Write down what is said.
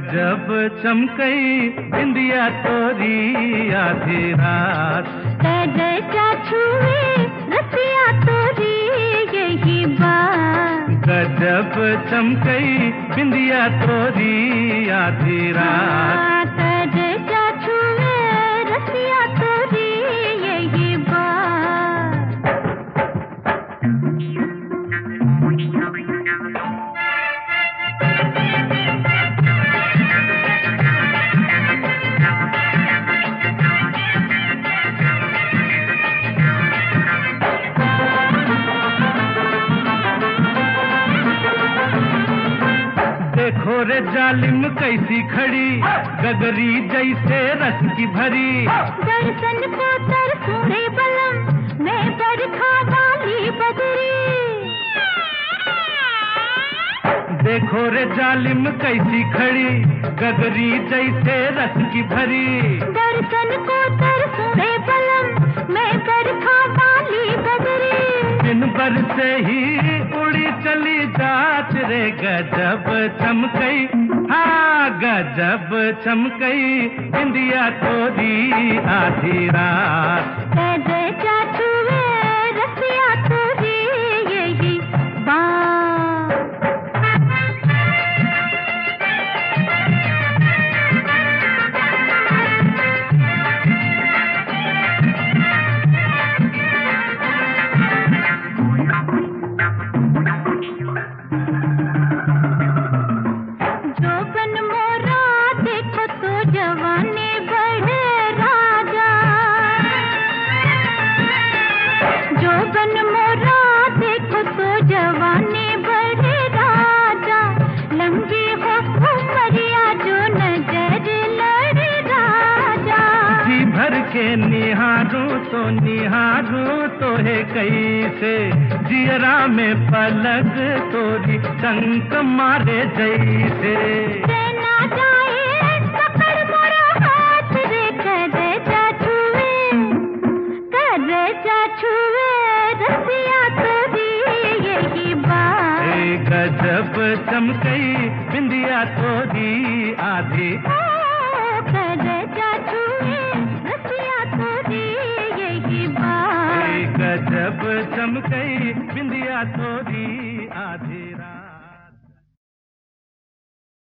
गजब चमकई बिंदिया तोरी आधी रात। कजचा छुए रसिया तोरी यही बात। गजब चमकई बिंदिया तोरी आधी रात। कजचा छुए रसिया तोरी यही बात। देखो रे जालिम कैसी खड़ी गगरी जैसे रस की भरी। दर्शन को तरसूं रे बलम मैं बरखा वाली बदरी। देखो रे जालिम कैसी खड़ी गगरी जैसे रस की भरी। दर्शन को तरसूं रे बलम मैं बरखा वाली बदरी। दिन भर से ही उड़ी चली जात रे गजब चमकई। हाँ गजब चमकई बिंदिया तोरी आधी रात। कजचा छुए रसिया तोरी यही बात। जोबन मोरा देखो तो जवानी बढ़े राजा। जोबन मोरा देखो तो जवानी बढ़े राजा। लंबी हो उमरिया जो नजर लड़े राजा। जी भर के निहारूं तो है कैसे जियरा में पलक तोरी चंक मारे जैसे। ना जाए पकड़ मोरा हाथ रे कजचा छुए रसिया तोरी यही बात। गजब चमकई बिंदिया तोरी आधी। कजचा छुए रसिया तोरी यही बात। गजब चमकई बिंदिया तोरी आधी।